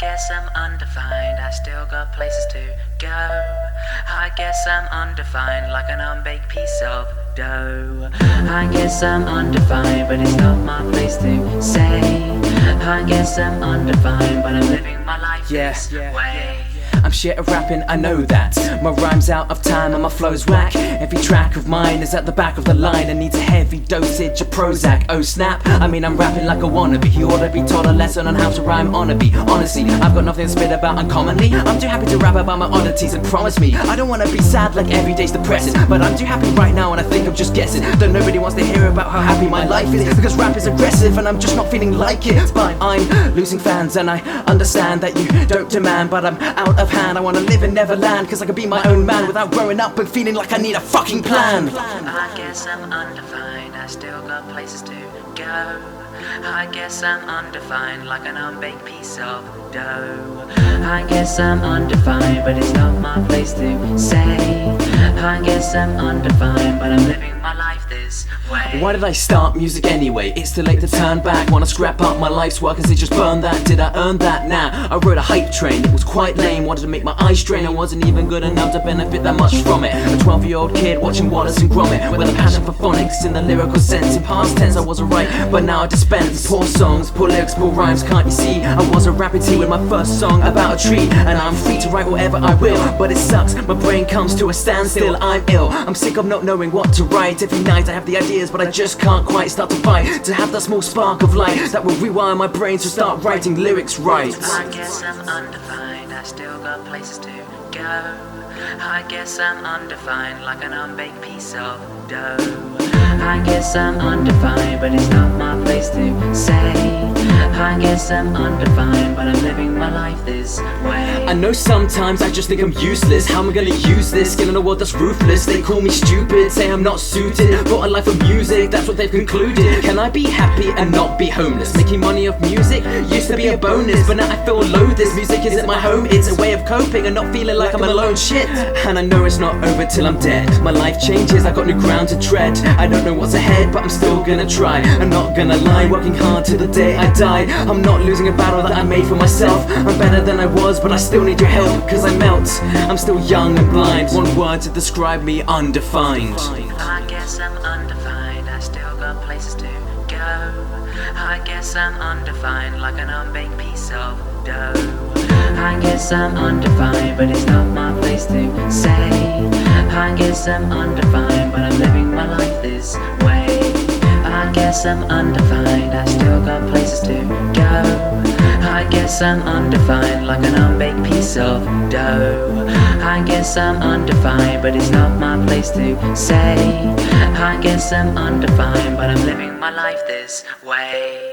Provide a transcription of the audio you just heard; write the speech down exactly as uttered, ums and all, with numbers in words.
guess I'm undefined, I still got places to go. I guess I'm undefined, like an unbaked piece of dough. I guess I'm undefined, but it's not my place to say. I guess I'm undefined, but I'm living my life yeah, this yeah, way. I'm shit at rapping, I know that. My rhyme's out of time and my flow's whack. Every track of mine is at the back of the line and needs a heavy dosage of Prozac. Oh snap, I mean I'm rapping like a wannabe. You ought to be taught a lesson on how to rhyme on a beat. Honestly, I've got nothing to spit about uncommonly. I'm too happy to rap about my oddities and promise me I don't wanna be sad like every day's depressing. But I'm too happy right now and I think I'm just guessing that nobody wants to hear about how happy my life is, because rap is aggressive and I'm just not feeling like it. But I'm losing fans and I understand that you don't demand, but I'm out of hand. I wanna live in Neverland, cause I can be my own man without growing up and feeling like I need a fucking plan. I guess I'm undefined, I still got places to go. I guess I'm undefined, like an unbaked piece of dough. I guess I'm undefined, but it's not my place to say. I guess I'm undefined, but I'm living my life this way. Why did I start music anyway? It's too late to turn back. Wanna scrap up my life's work and say just burn that. Did I earn that? Nah, I rode a hype train, it was quite lame. Wanted to make my eyes strain, I wasn't even good enough to benefit that much from it. A twelve year old kid watching Wallace and Gromit, with a passion for phonics in the lyrical sense. In past tense I wasn't right, but now I dispense. Poor songs, poor lyrics, poor rhymes, can't you see? I was a rapping tea with my first song about a tree, and I'm free to write whatever I will. But it sucks, my brain comes to a standstill. I'm ill, I'm sick of not knowing what to write. Every night I have the ideas, but I just can't quite start to fight to have that small spark of light that will rewire my brain to start writing lyrics right. I guess I'm undefined, I still got places to go. I guess I'm undefined, like an unbaked piece of dough. I guess I'm undefined, but it's not my place to say. I guess I'm undefined, but I'm living my life this way. I know sometimes I just think I'm useless. How am I gonna use this? Skill in a world that's ruthless. They call me stupid, say I'm not suited for a life of music, that's what they've concluded. Can I be happy and not be homeless? Making money off music used to be a bonus, but now I feel loathed. Music isn't my home, it's a way of coping and not feeling like I'm alone. Shit, and I know it's not over till I'm dead. My life changes, I got new ground to tread. I don't know what's ahead, but I'm still gonna try. I'm not gonna lie, working hard till the day I die. I'm not losing a battle that I made for myself. I'm better than I was, but I still need your help, cause I melt. I'm still young and blind. One word to describe me, undefined. I guess I'm undefined, I still got places to go. I guess I'm undefined, like an unbaked piece of dough. I guess I'm undefined, but it's not my place to say. I guess I'm undefined, but I'm living my life this way. I guess I'm undefined, I still got places to go. I guess I'm undefined, like an unbaked piece of dough. I guess I'm undefined, but it's not my place to say. I guess I'm undefined, but I'm living my life this way.